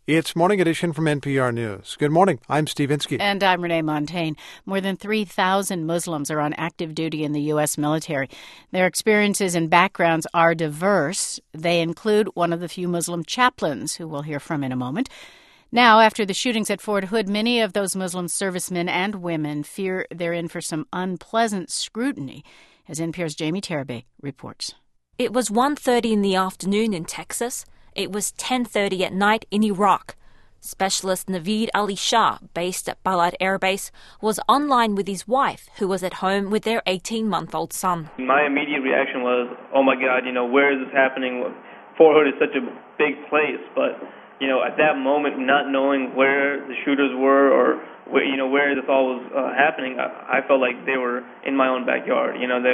It's Morning Edition from NPR News. Good morning. I'm Steve Inskeep. And I'm Renee Montagne. More than 3,000 Muslims are on active duty in the U.S. military. Their experiences and backgrounds are diverse. They include one of the few Muslim chaplains, who we'll hear from in a moment. Now, after the shootings at Fort Hood, many of those Muslim servicemen and women fear they're in for some unpleasant scrutiny, as NPR's Jamie Tarabay reports. It was 1:30 in the afternoon in Texas. It was 10:30 at night in Iraq. Specialist Naveed Ali Shah, based at Balad Air Base, was online with his wife, who was at home with their 18-month-old son. My immediate reaction was, oh my God, where is this happening? Fort Hood is such a big place, but, at that moment, not knowing where the shooters were or where this all was happening, I felt like they were in my own backyard.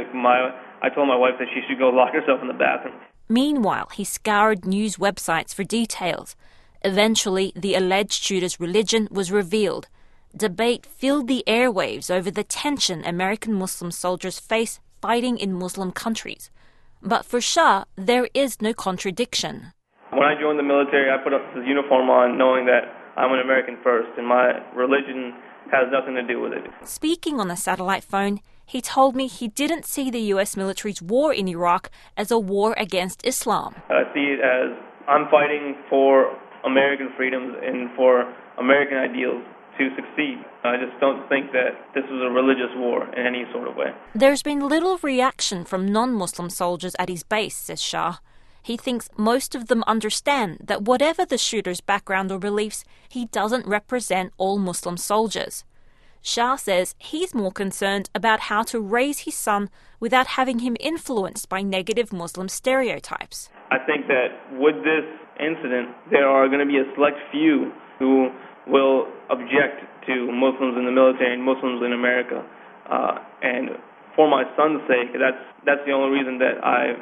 I told my wife that she should go lock herself in the bathroom. Meanwhile, he scoured news websites for details. Eventually, the alleged shooter's religion was revealed. Debate filled the airwaves over the tension American Muslim soldiers face fighting in Muslim countries. But for Shah, there is no contradiction. When I joined the military, I put this uniform on knowing that I'm an American first, and my religion has nothing to do with it. Speaking on a satellite phone, he told me he didn't see the U.S. military's war in Iraq as a war against Islam. I see it as I'm fighting for American freedoms and for American ideals to succeed. I just don't think that this was a religious war in any sort of way. There's been little reaction from non-Muslim soldiers at his base, says Shah. He thinks most of them understand that whatever the shooter's background or beliefs, he doesn't represent all Muslim soldiers. Shah says he's more concerned about how to raise his son without having him influenced by negative Muslim stereotypes. I think that with this incident, there are going to be a select few who will object to Muslims in the military and Muslims in America. And for my son's sake, that's the only reason that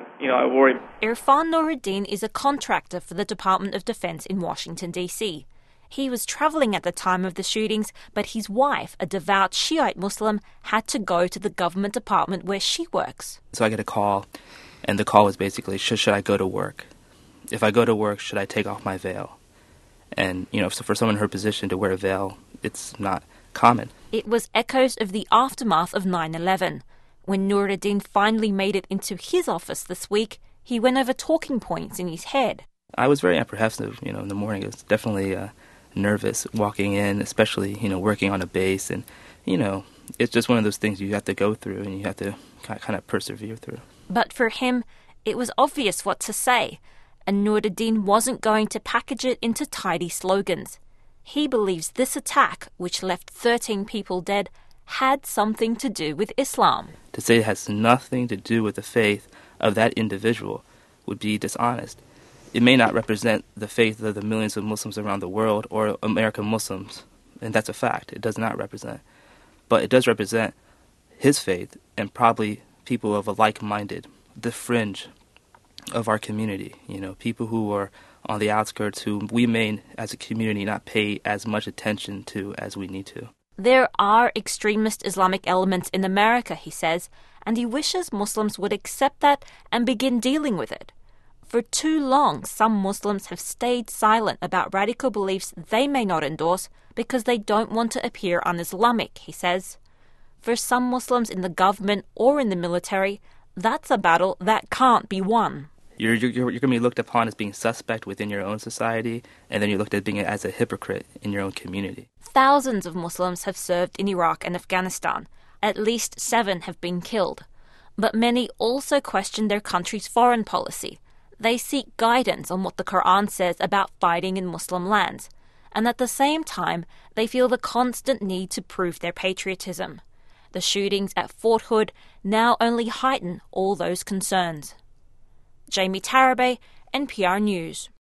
I worry. Irfan Nuruddin is a contractor for the Department of Defense in Washington, D.C. He was traveling at the time of the shootings, but his wife, a devout Shiite Muslim, had to go to the government department where she works. So I get a call, and the call was basically, should I go to work? If I go to work, should I take off my veil? And, so for someone in her position to wear a veil, it's not common. It was echoes of the aftermath of 9/11. When Nuruddin finally made it into his office this week, he went over talking points in his head. I was very apprehensive, in the morning. It was definitely nervous walking in, especially, working on a base. And, it's just one of those things you have to go through and you have to kind of persevere through. But for him, it was obvious what to say. And Nuruddin wasn't going to package it into tidy slogans. He believes this attack, which left 13 people dead, had something to do with Islam. To say it has nothing to do with the faith of that individual would be dishonest. It may not represent the faith of the millions of Muslims around the world or American Muslims, and that's a fact. It does not represent. But it does represent his faith and probably people of a like-minded, the fringe of our community, people who are on the outskirts who we may, as a community, not pay as much attention to as we need to. There are extremist Islamic elements in America, he says, and he wishes Muslims would accept that and begin dealing with it. For too long, some Muslims have stayed silent about radical beliefs they may not endorse because they don't want to appear un-Islamic, he says. For some Muslims in the government or in the military, that's a battle that can't be won. You're going to be looked upon as being suspect within your own society, and then you're looked at being as a hypocrite in your own community. Thousands of Muslims have served in Iraq and Afghanistan. At least 7 have been killed. But many also question their country's foreign policy. They seek guidance on what the Quran says about fighting in Muslim lands. And at the same time, they feel the constant need to prove their patriotism. The shootings at Fort Hood now only heighten all those concerns. Jamie Tarabay, NPR News.